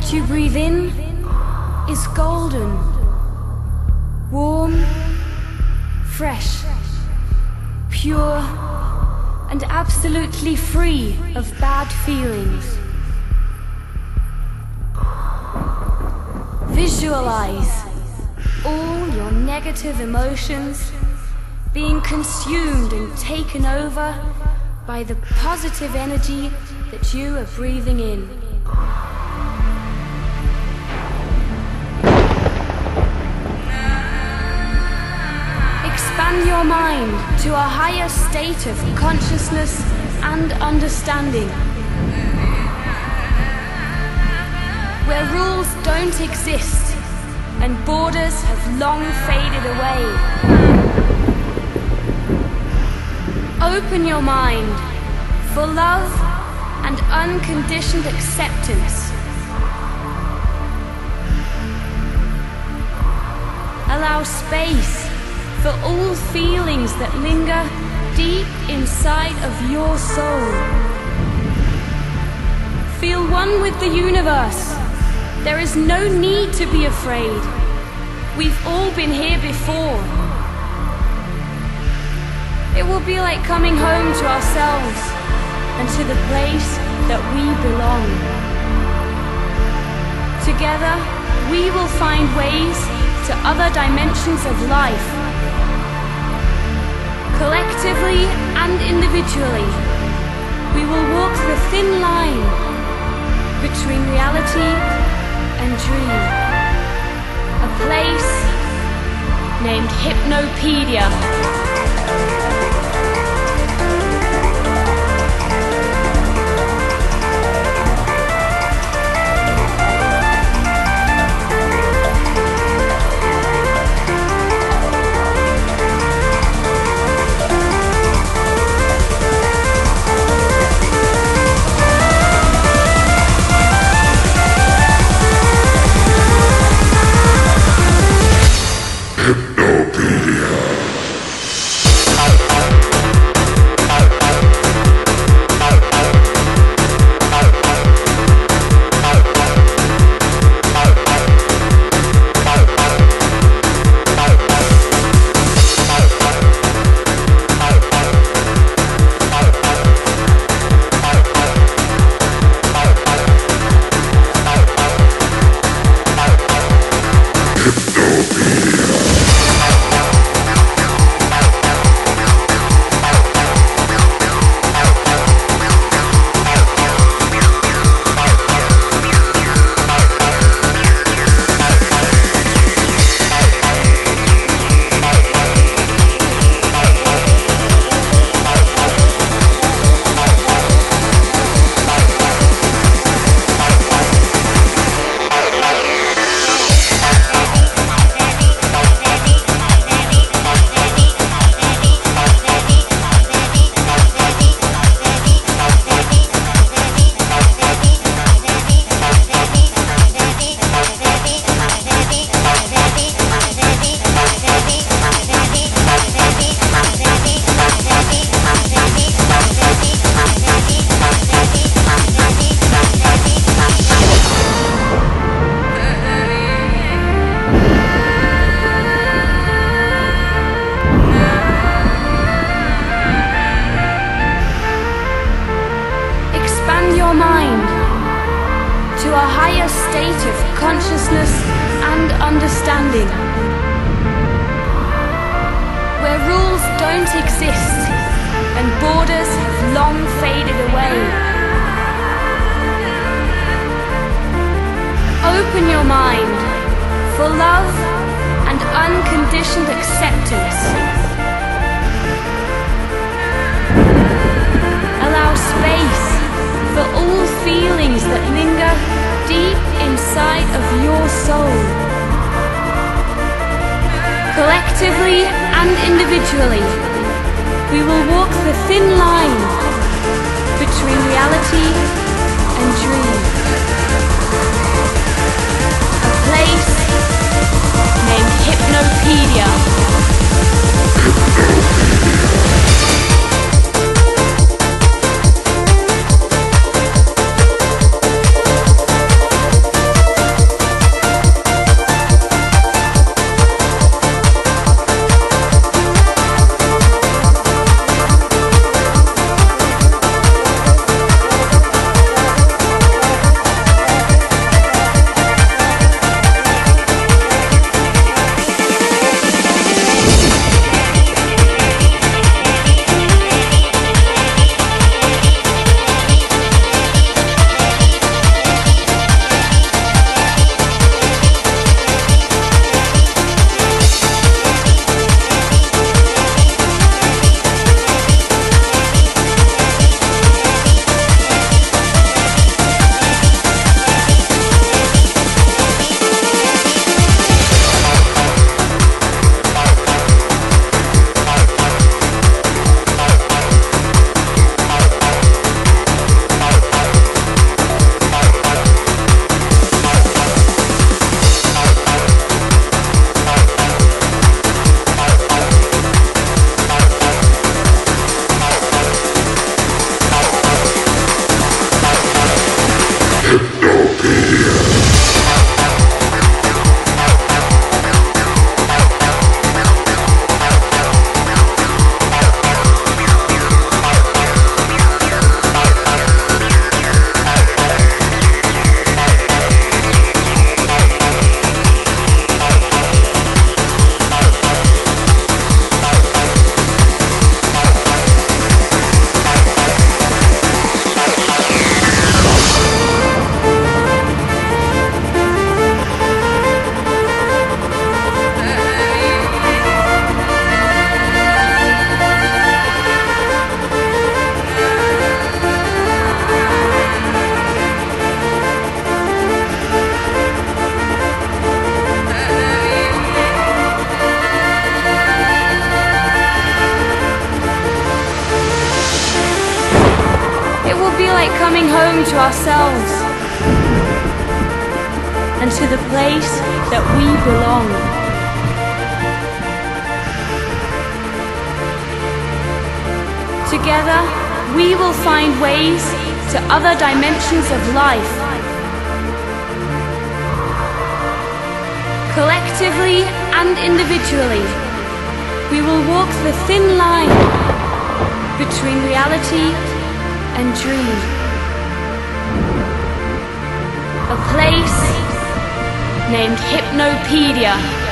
that you breathe in is golden, warm, fresh, pure, and absolutely free of bad feelings. Visualize all your negative emotions being consumed and taken over by the positive energy that you are breathing in. Expand your mind to a higher state of consciousness and understanding, where rules don't exist and borders have long faded away. Open your mind for love and unconditioned acceptance. Allow space for all feelings that linger deep inside of your soul. Feel one with the universe. There is no need to be afraid. We've all been here before. It will be like coming home to ourselves and to the place that we belong. Together, we will find ways to other dimensions of life. Collectively and individually, we will walk the thin line between reality and dream. A place named Hypnopedia. Collectively and individually, we will walk the thin line between reality and dream. A place named Hypnopedia. will be like coming home to ourselves and to the place that we belong. Together, we will find ways to other dimensions of life. Collectively and individually, we will walk the thin line between reality and dream. A place named Hypnopedia.